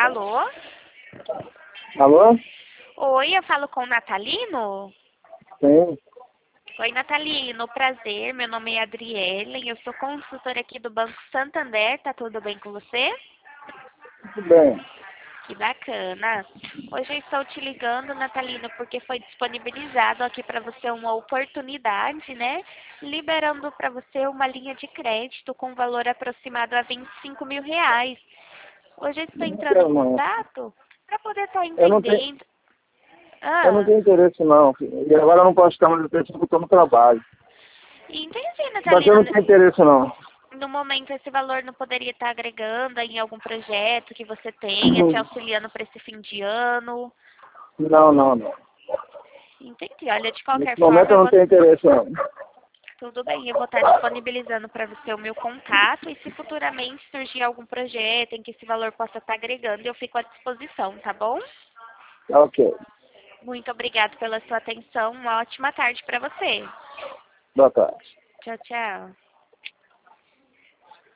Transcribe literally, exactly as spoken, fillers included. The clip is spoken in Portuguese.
Alô? Alô? Oi, eu falo com o Natalino? Sim, Oi, Natalino, prazer. Meu nome é Adriele, eu sou consultora aqui do Banco Santander. Tá tudo bem com você? tudo bem. Que bacana. Hoje eu estou te ligando, Natalino, porque foi disponibilizado aqui para você uma oportunidade, né? Liberando para você uma linha de crédito com valor aproximado a vinte e cinco mil reais. Hoje eu estou Não entrando em quero não. contato para poder estar Eu não tenho, entendendo. eu não Ah, tenho interesse não. E agora eu não posso ficar mais tempo porque eu estou no trabalho. entendi, Mas eu Natalino. não tenho interesse não. No momento, esse valor não poderia estar agregando em algum projeto que você tenha, te auxiliando para esse fim de ano. Não, não, não. Entendi. Olha, de Nesse qualquer momento forma, eu eu não vou... tenho interesse não. tudo bem, eu vou estar disponibilizando para você o meu contato e se futuramente surgir algum projeto em que esse valor possa estar agregando, eu fico à disposição, tá bom? Tá ok. Muito obrigada pela sua atenção. Uma ótima tarde para você. Boa tarde. Tchau, tchau.